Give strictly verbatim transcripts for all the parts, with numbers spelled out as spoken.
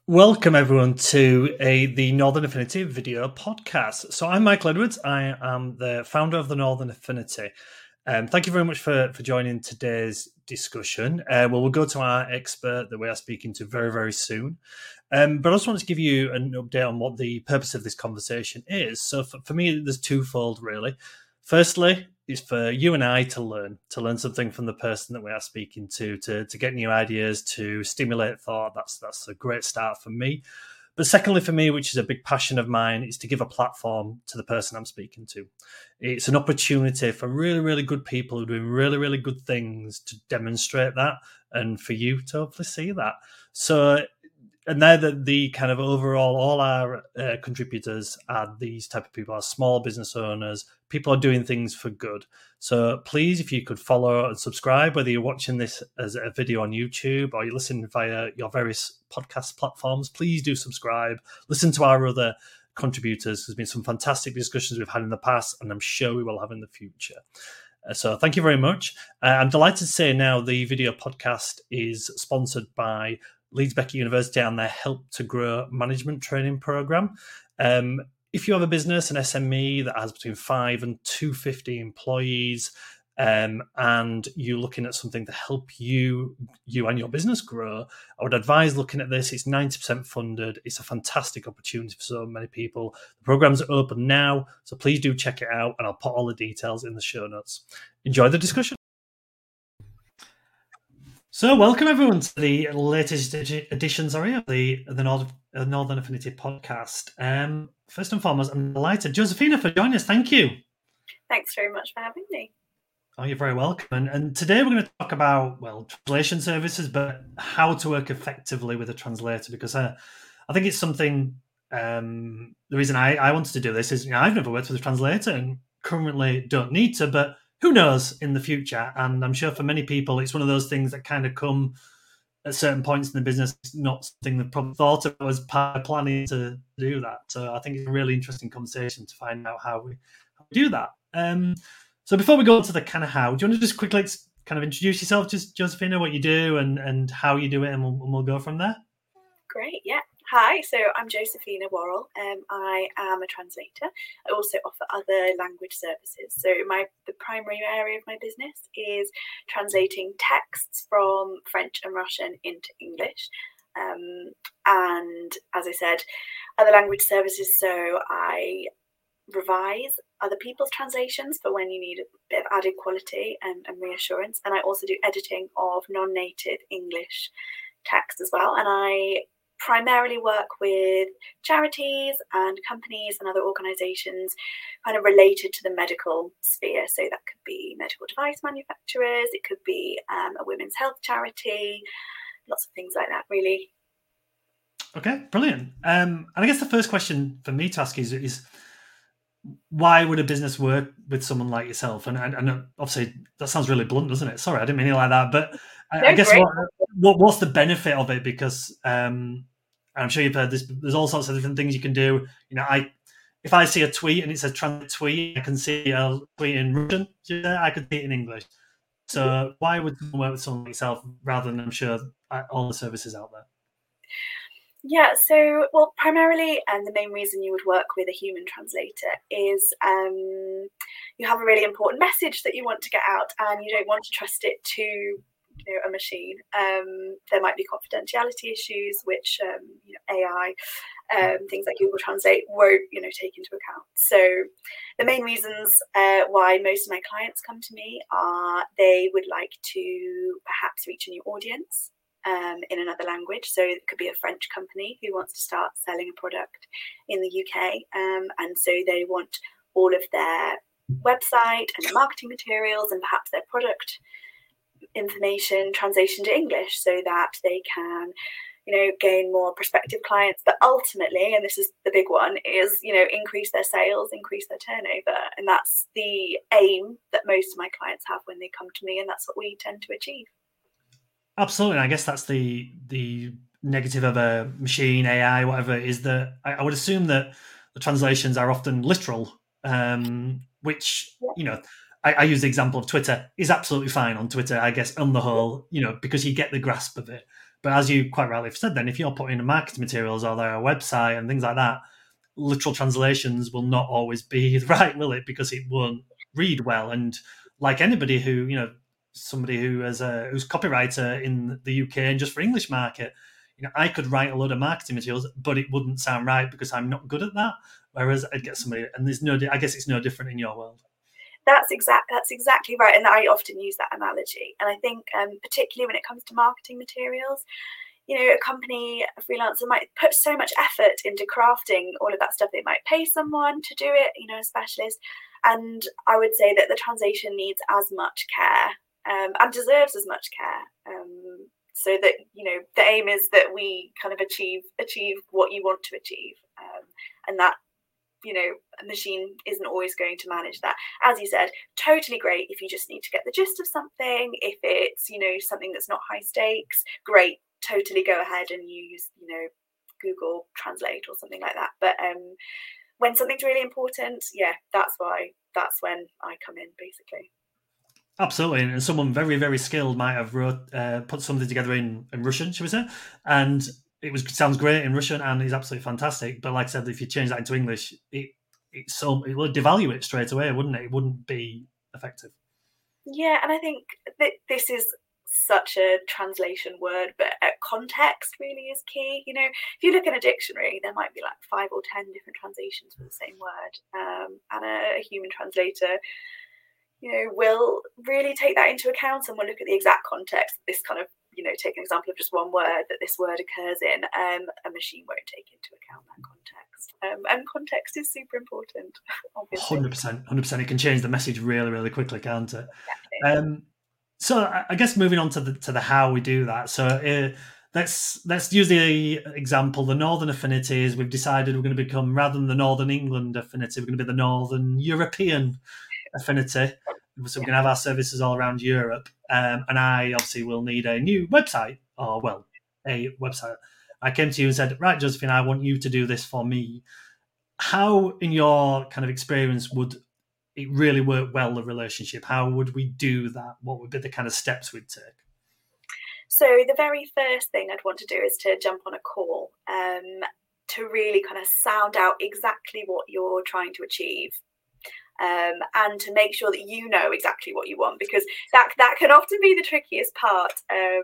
Welcome everyone to a the Northern Affinity video podcast. So I'm Michael Edwards. I am the founder of the Northern Affinity. Um, thank you very much for, for joining today's discussion. Uh, well, we'll go to our expert that we are speaking to very, very soon. Um, but I just wanted to give you an update on what the purpose of this conversation is. So for, for me, there's twofold, really. Firstly, is for you and I to learn, to learn something from the person that we are speaking to, to, to get new ideas, to stimulate thought. That's that's a great start for me. But secondly, for me, which is a big passion of mine, is to give a platform to the person I'm speaking to. It's an opportunity for really, really good people who are doing really, really good things to demonstrate that, and for you to hopefully see that. So, and they're the, the kind of overall, all our uh, contributors are these type of people, are small business owners, people are doing things for good. So please, if you could follow and subscribe, whether you're watching this as a video on YouTube or you're listening via your various podcast platforms, please do subscribe. Listen to our other contributors. There's been some fantastic discussions we've had in the past, and I'm sure we will have in the future. Uh, so thank you very much. Uh, I'm delighted to say now the video podcast is sponsored by Leeds Beckett University and their Help to Grow management training program. Um, if you have a business, an S M E that has between five and two hundred fifty employees, um, and you're looking at something to help you, you and your business grow, I would advise looking at this. It's ninety percent funded. It's a fantastic opportunity for so many people. The program's open now, so please do check it out, and I'll put all the details in the show notes. Enjoy the discussion. So, welcome everyone to the latest edition, sorry, of the the North, uh, Northern Affinity podcast. Um, first and foremost, I'm delighted, Josephina, for joining us. Thank you. Thanks very much for having me. Oh, you're very welcome. And, and today we're going to talk about, well, translation services, but how to work effectively with a translator, because uh, I think it's something. Um, the reason I, I wanted to do this is, you know, I've never worked with a translator and currently don't need to, but who knows in the future? And I'm sure for many people, it's one of those things that kind of come at certain points in the business. It's not something they've probably thought of as part of planning to do that. So I think it's a really interesting conversation to find out how we, how we do that. Um, so before we go into the kind of how, do you want to just quickly kind of introduce yourself, just Josephina, what you do and, and how you do it, and we'll, and we'll go from there? Great, yeah. Hi, so I'm Josephina Worrell. Um, I am a translator. I also offer other language services. So my the primary area of my business is translating texts from French and Russian into English. Um, and as I said, other language services. So I revise other people's translations for when you need a bit of added quality and, and reassurance. And I also do editing of non-native English text as well. And I primarily work with charities and companies and other organisations kind of related to the medical sphere. So that could be medical device manufacturers, it could be um, a women's health charity, lots of things like that, really. Okay, brilliant. Um, and I guess the first question for me to ask is, is why would a business work with someone like yourself? And, and, and obviously that sounds really blunt, doesn't it? Sorry, I didn't mean it like that. But I, No, I guess great. what, what what's the benefit of it? Because um, I'm sure you've heard this. There's all sorts of different things you can do. You know, I if I see a tweet and it's a trans tweet, I can see a tweet in Russian. I could see it in English. So why would someone work with someone like yourself rather than, I'm sure, all the services out there? Yeah, so, well, primarily, and um, the main reason you would work with a human translator is um, you have a really important message that you want to get out, and you don't want to trust it to, you know, a machine. Um, there might be confidentiality issues, which um, you know, A I, um, things like Google Translate won't, you know, take into account. So the main reasons uh, why most of my clients come to me are they would like to perhaps reach a new audience. Um, in another language. So it could be a French company who wants to start selling a product in the U K. Um, and so they want all of their website and their marketing materials and perhaps their product information translation to English so that they can, you know, gain more prospective clients. But ultimately, and this is the big one, is, you know, increase their sales, increase their turnover. And that's the aim that most of my clients have when they come to me. And that's what we tend to achieve. Absolutely. And I guess that's the the negative of a machine, A I, whatever, is that I, I would assume that the translations are often literal, um, which, yeah. you know, I, I use the example of Twitter, is absolutely fine on Twitter, I guess, on the whole, you know, because you get the grasp of it. But as you quite rightly said, then if you're putting in marketing materials or their website and things like that, literal translations will not always be right, will it? Because it won't read well. And like anybody who, you know, somebody who is a who's copywriter in the U K and just for English market, you know, I could write a load of marketing materials, but it wouldn't sound right because I'm not good at that. Whereas I'd get somebody, and there's no, I guess it's no different in your world. That's exact. That's exactly right, and I often use that analogy. And I think, um, particularly when it comes to marketing materials, you know, a company, a freelancer might put so much effort into crafting all of that stuff. They might pay someone to do it, you know, a specialist. And I would say that the translation needs as much care um, and deserves as much care. Um, so that, you know, the aim is that we kind of achieve achieve what you want to achieve. Um, and that, you know, a machine isn't always going to manage that. As you said, totally great if you just need to get the gist of something. If it's, you know, something that's not high stakes, great. Totally go ahead and use, you know, Google Translate or something like that. But um, when something's really important, yeah, that's why, that's when I come in, basically. Absolutely, and someone very, very skilled might have wrote, uh, put something together in, in Russian, should we say, and it was sounds great in Russian and is absolutely fantastic. But like I said, if you change that into English, it it so it would devalue it straight away, wouldn't it? It wouldn't be effective. Yeah, and I think that this is such a translation word, but context really is key. You know, if you look in a dictionary, there might be like five or ten different translations for the same word, um, and a, a human translator, you know, will really take that into account and will look at the exact context. This kind of, you know, take an example of just one word that this word occurs in. Um, a machine won't take into account that context, um, and context is super important. Obviously, hundred percent, hundred percent. It can change the message really, really quickly, can't it? Exactly. Um, so I guess moving on to the to the how we do that. So uh, let's let's use the example, the Northern Affinities. We've decided we're going to become, rather than the Northern England Affinity, we're going to be the Northern European Affinity. So we're going to have our services all around Europe. Um, and I obviously will need a new website, or well, a website. I came to you and said, right, Josephine, I want you to do this for me. How, in your kind of experience, would it really work well, the relationship? How would we do that? What would be the kind of steps we'd take? So the very first thing I'd want to do is to jump on a call um, to really kind of sound out exactly what you're trying to achieve. Um, and to make sure that you know exactly what you want, because that that can often be the trickiest part. Um,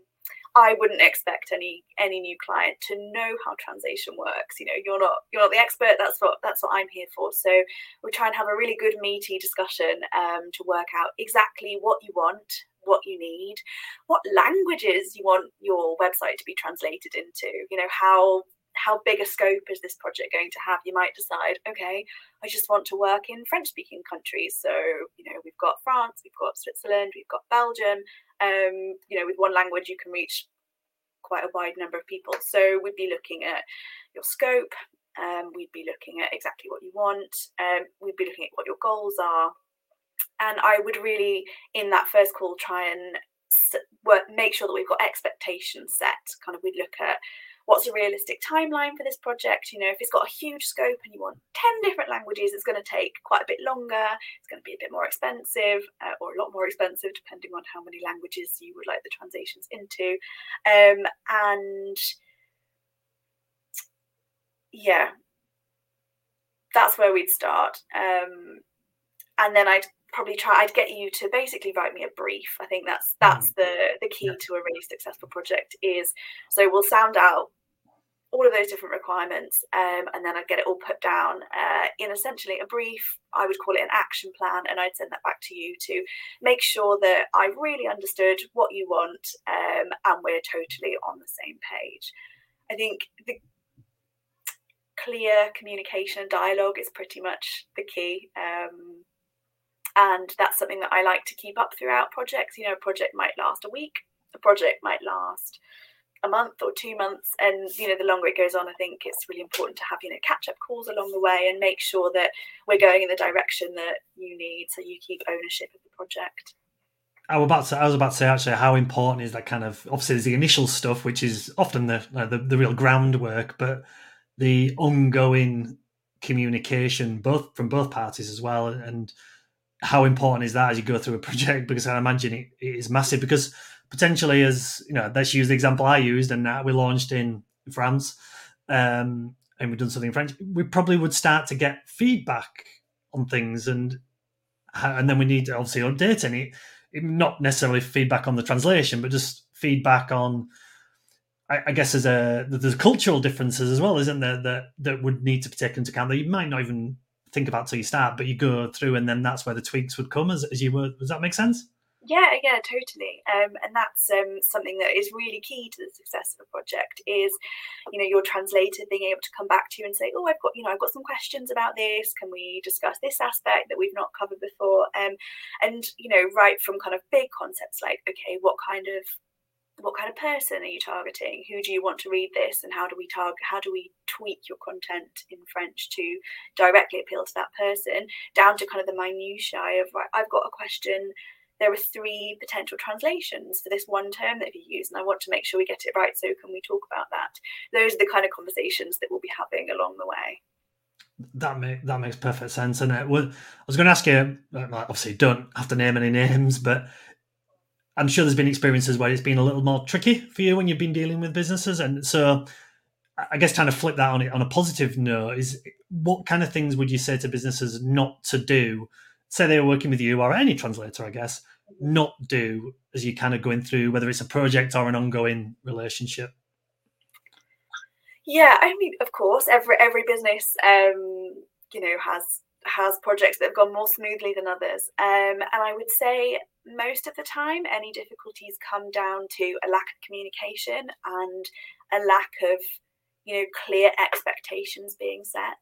I wouldn't expect any any new client to know how translation works. You know, you're not you're not the expert. That's what that's what I'm here for. So we try and have a really good meaty discussion um, to work out exactly what you want, what you need, what languages you want your website to be translated into. You know, how how big a scope is this project going to have? You might decide, okay, I just want to work in French-speaking countries. So, you know, we've got France, we've got Switzerland, we've got Belgium. Um, you know, with one language, you can reach quite a wide number of people. So we'd be looking at your scope. Um, we'd be looking at exactly what you want. Um, we'd be looking at what your goals are. And I would really, in that first call, try and work, make sure that we've got expectations set. Kind of, we'd look at what's a realistic timeline for this project. You know, if it's got a huge scope and you want ten different languages, it's going to take quite a bit longer. It's going to be a bit more expensive, uh, or a lot more expensive, depending on how many languages you would like the translations into. Um, and yeah, that's where we'd start. Um, and then I'd probably try, I'd get you to basically write me a brief. I think that's that's the the key yeah. to a really successful project is, so we'll sound out all of those different requirements, um, and then I'd get it all put down uh, in essentially a brief. I would call it an action plan, and I'd send that back to you to make sure that I really understood what you want, um, and we're totally on the same page. I think the clear communication and dialogue is pretty much the key. Um, And that's something that I like to keep up throughout projects. You know, a project might last a week, a project might last a month or two months. And, you know, the longer it goes on, I think it's really important to have, you know, catch-up calls along the way and make sure that we're going in the direction that you need, so you keep ownership of the project. I was about to, I was about to say, actually, how important is that kind of, obviously there's the initial stuff, which is often the the, the real groundwork, but the ongoing communication, both from both parties as well, and how important is that as you go through a project? Because I imagine it, it is massive, because potentially, as you know, let's use the example I used, and uh, we launched in France, um, and we've done something in French. We probably would start to get feedback on things, and and then we need to obviously update any, not necessarily feedback on the translation, but just feedback on. I, I guess there's a there's cultural differences as well, isn't there? That that would need to be taken into account that you might not even think about till you start, but you go through, and then that's where the tweaks would come. As, as you were, does that make sense? Yeah, yeah, totally. Um, and that's um, something that is really key to the success of a project is, you know, your translator being able to come back to you and say, oh, I've got, you know, I've got some questions about this. Can we discuss this aspect that we've not covered before? Um, and, you know, right from kind of big concepts like, okay, what kind of what kind of person are you targeting? Who do you want to read this? And how do we target, how do we tweak your content in French to directly appeal to that person, down to kind of the minutiae of, right, I've got a question. There are three potential translations for this one term that you use, and I want to make sure we get it right. So can we talk about that? Those are the kind of conversations that we'll be having along the way. That make, that makes perfect sense. And it was, I was going to ask you, obviously don't have to name any names, but I'm sure there's been experiences where it's been a little more tricky for you when you've been dealing with businesses. And so I guess trying to flip that on it on a positive note is, what kind of things would you say to businesses not to do? Say they were working with you or any translator, I guess, not do as you're kind of going through, whether it's a project or an ongoing relationship? Yeah, I mean, of course, every every business, um, you know, has has projects that have gone more smoothly than others. Um, and I would say most of the time, any difficulties come down to a lack of communication and a lack of, you know, clear expectations being set.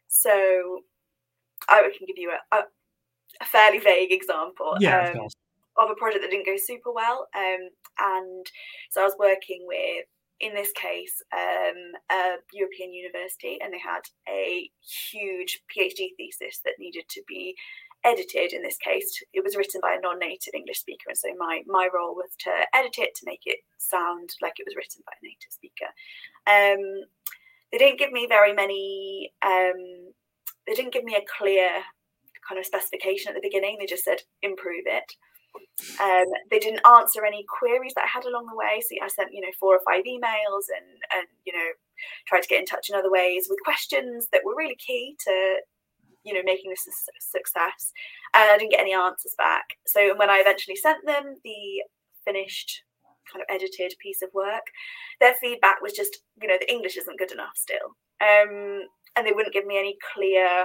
So I can give you a, a, a fairly vague example. Yeah, um, of course. Of a project that didn't go super well. Um, and so I was working with, in this case, um, a European university, and they had a huge PhD thesis that needed to be edited. In this case, it was written by a non-native English speaker, and so my my role was to edit it to make it sound like it was written by a native speaker. Um, they didn't give me very many. Um, they didn't give me a clear kind of specification at the beginning. They just said improve it. Um, they didn't answer any queries that I had along the way. So I sent, you know, four or five emails and, and, you know, tried to get in touch in other ways with questions that were really key to, you know, making this a success. And I didn't get any answers back. So when I eventually sent them the finished kind of edited piece of work, their feedback was just, you know, the English isn't good enough still. Um, and they wouldn't give me any clear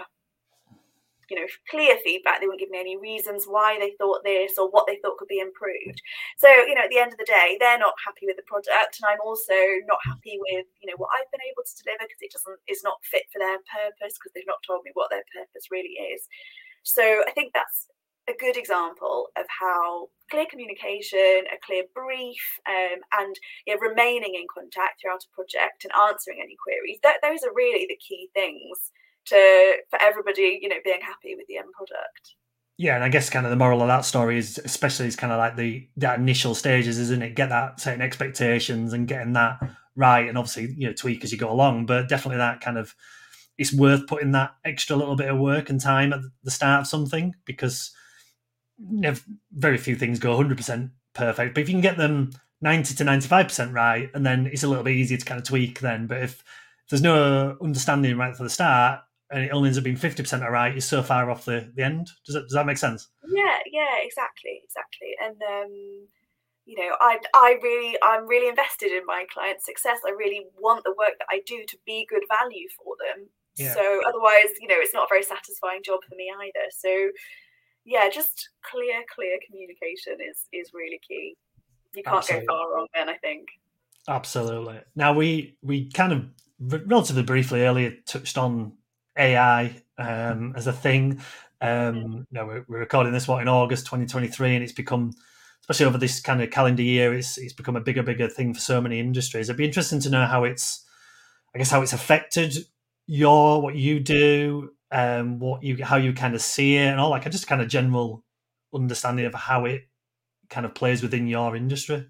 you know, clear feedback. They wouldn't give me any reasons why they thought this or what they thought could be improved. So, you know, at the end of the day, they're not happy with the product, and I'm also not happy with, you know, what I've been able to deliver, because it doesn't is not fit for their purpose, because they've not told me what their purpose really is. So I think that's a good example of how clear communication, a clear brief, um, and you know, remaining in contact throughout a project and answering any queries, that those are really the key things to for everybody, you know, being happy with the end product. Yeah, and I guess kind of the moral of that story is, especially, it's kind of like the that initial stages, isn't it? Get that setting expectations and getting that right, and obviously, you know, tweak as you go along. But definitely that kind of, it's worth putting that extra little bit of work and time at the start of something, because you know, very few things go one hundred percent perfect. But if you can get them ninety to ninety-five percent right, and then it's a little bit easier to kind of tweak then. But if, if there's no understanding right from the start, and it only ends up being fifty percent right, you're so far off the, the end. Does that, does that make sense? Yeah, yeah, exactly, exactly. And, um, you know, I, I really, I'm really invested in my client's success. I really want the work that I do to be good value for them. Yeah. So otherwise, you know, it's not a very satisfying job for me either. So yeah, just clear, clear communication is, is really key. You can't Absolutely. Go far wrong then, I think. Absolutely. Now, we, we kind of relatively briefly earlier touched on A I um, as a thing. Um, you know, we're, we're recording this what in August twenty twenty-three, and it's become, especially over this kind of calendar year, it's it's become a bigger, bigger thing for so many industries. It'd be interesting to know how it's, I guess, how it's affected your what you do, um, what you how you kind of see it, and all like just kind of general understanding of how it kind of plays within your industry.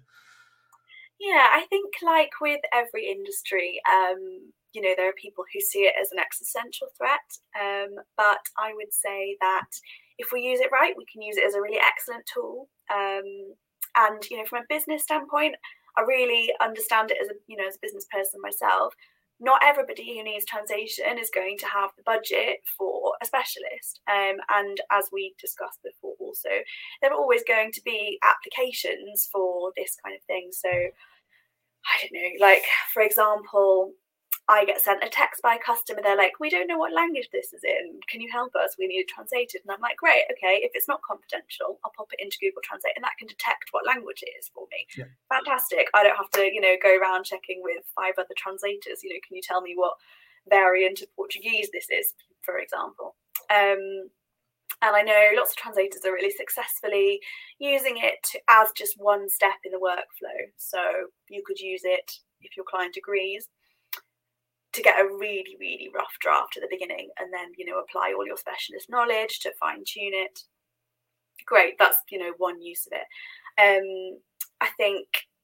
Yeah, I think like with every industry, um, you know, there are people who see it as an existential threat. Um, but I would say that if we use it right, we can use it as a really excellent tool. Um, And, you know, from a business standpoint, I really understand it as a, you know, as a business person myself. Not everybody who needs translation is going to have the budget for a specialist. Um, and as we discussed before also, there are always going to be applications for this kind of thing. So, I don't know, like, for example, I get sent a text by a customer. They're like, we don't know what language this is in. Can you help us? We need it translated. And I'm like, great, okay. If it's not confidential, I'll pop it into Google Translate and that can detect what language it is for me. Yeah. Fantastic. I don't have to, you know, go around checking with five other translators. You know, can you tell me what variant of Portuguese this is, for example? Um, and I know lots of translators are really successfully using it as just one step in the workflow. So you could use it if your client agrees, to get a really, really rough draft at the beginning and then, you know, apply all your specialist knowledge to fine tune it. Great, that's, you know, one use of it. Um, I think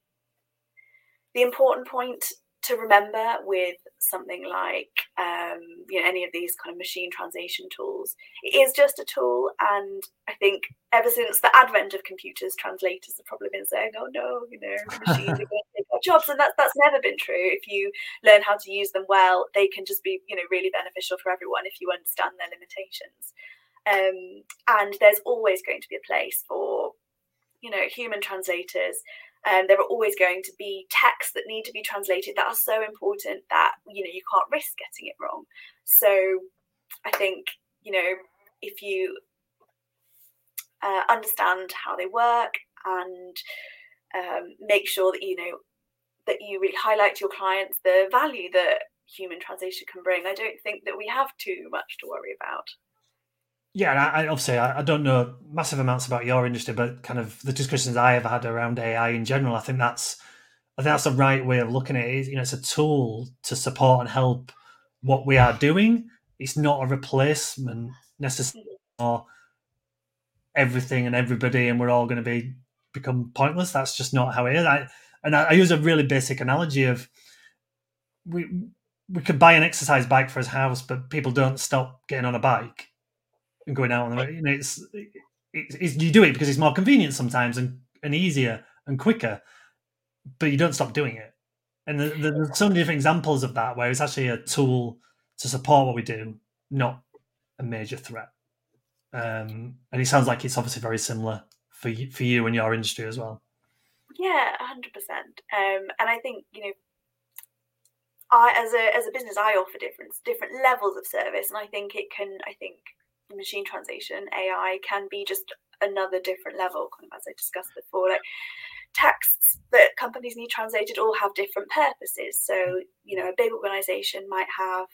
the important point to remember with something like, um, you know, any of these kind of machine translation tools, it is just a tool. And I think ever since the advent of computers, translators have probably been saying, oh no, you know, machines are going to take our jobs. And that's, that's never been true. If you learn how to use them well, they can just be, you know, really beneficial for everyone if you understand their limitations. Um, and there's always going to be a place for, you know, human translators. And um, there are always going to be texts that need to be translated that are so important that, you know, you can't risk getting it wrong. So I think, you know, if you uh, understand how they work and um, make sure that, you know, that you really highlight to your clients the value that human translation can bring, I don't think that we have too much to worry about. Yeah, and I, obviously I, I don't know massive amounts about your industry, but kind of the discussions I have had around A I in general, I think that's I think that's the right way of looking at it. You know, it's a tool to support and help what we are doing. It's not a replacement necessarily for everything and everybody, and we're all going to be become pointless. That's just not how it is. I and I, I use a really basic analogy of we we could buy an exercise bike for his house, but people don't stop getting on a bike and going out on the road. You know, it's, it's, it's you do it because it's more convenient sometimes and, and easier and quicker, but you don't stop doing it. And the, the, there's so many different examples of that where it's actually a tool to support what we do, not a major threat. Um, and it sounds like it's obviously very similar for you, for you and your industry as well. Yeah, one hundred percent. Um, and I think, you know, I as a as a business, I offer different different levels of service, and I think it can. I think machine translation, A I, can be just another different level, kind of as I discussed before. Like texts that companies need translated all have different purposes. So, you know, a big organization might have,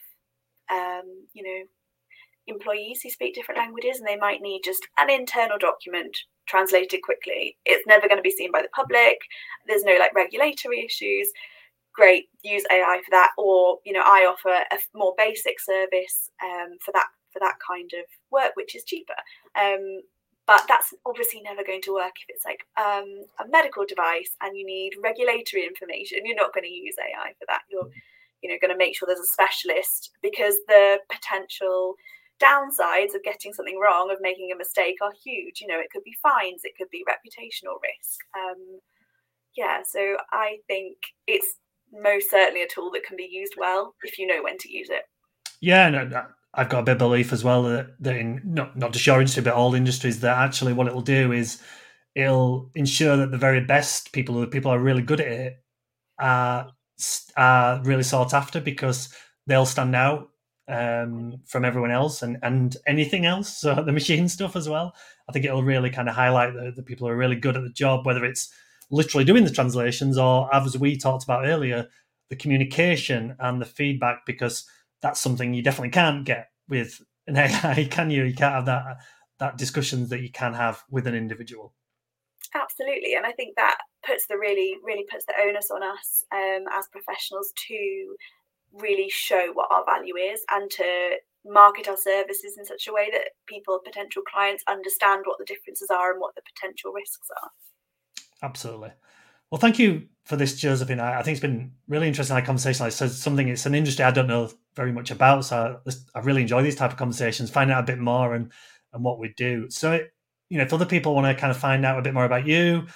um, you know, employees who speak different languages, and they might need just an internal document translated quickly. It's never going to be seen by the public. There's no like regulatory issues. Great, use A I for that. Or, you know, I offer a more basic service um, for that for that kind of work, which is cheaper. Um, but that's obviously never going to work if it's like um, a medical device and you need regulatory information. You're not going to use A I for that. You're, you know, going to make sure there's a specialist, because the potential downsides of getting something wrong, of making a mistake, are huge. You know, it could be fines, it could be reputational risk. Um, yeah, so I think it's most certainly a tool that can be used well if you know when to use it. Yeah, no, I've got a bit of belief as well that, that in not, not just your industry, but all industries, that actually what it'll do is it'll ensure that the very best people, who people are really good at it, are, are really sought after, because they'll stand out um, from everyone else and, and anything else. So the machine stuff as well. I think it'll really kind of highlight the, the people who are really good at the job, whether it's literally doing the translations or, as we talked about earlier, the communication and the feedback, because that's something you definitely can't get with an A I, can you? You can't have that that discussions that you can have with an individual. Absolutely, and I think that puts the really, really puts the onus on us um, as professionals to really show what our value is and to market our services in such a way that people, potential clients, understand what the differences are and what the potential risks are. Absolutely. Well, thank you for this, Josephine. I, I think it's been really interesting, our conversation. Like I said, something, it's an industry I don't know very much about, so I, I really enjoy these type of conversations, find out a bit more and, and what we do. So, you know, if other people want to kind of find out a bit more about you,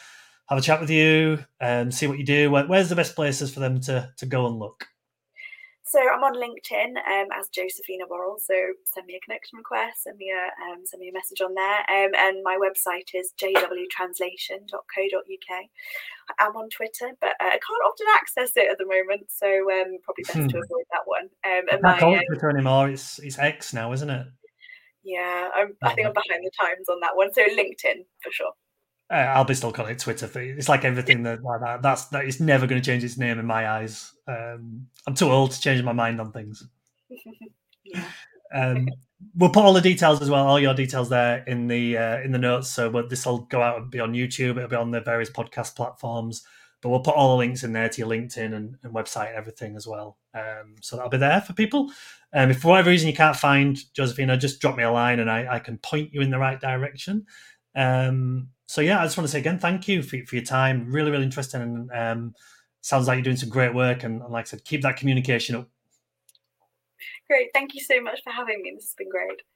have a chat with you and see what you do, where, where's the best places for them to, to go and look? So I'm on LinkedIn um, as Josephina Worrell. So send me a connection request, send me a um, send me a message on there. Um, and my website is j w translation dot co dot u k. I'm on Twitter, but uh, I can't often access it at the moment, so um, probably best Hmm. to avoid that one. Um, I and can't my call it uh, Twitter anymore. It's it's X now, isn't it? yeah, I'm, I think Yeah. I'm behind the times on that one. So LinkedIn for sure. Uh, I'll be still calling it Twitter. For, it's like everything that like that. That's that. It's never going to change its name in my eyes. Um, I'm too old to change my mind on things. Yeah. Um, we'll put all the details as well, all your details there in the uh, in the notes. So, but this will go out and be on YouTube. It'll be on the various podcast platforms. But we'll put all the links in there to your LinkedIn and, and website and everything as well. Um, so that'll be there for people. Um, if for whatever reason you can't find Josephina, just drop me a line and I, I can point you in the right direction. Um, so yeah, I just want to say again, thank you for, for your time. Really, really interesting, and um, sounds like you're doing some great work. And, and like I said, keep that communication up. Great. Thank you so much for having me. This has been great.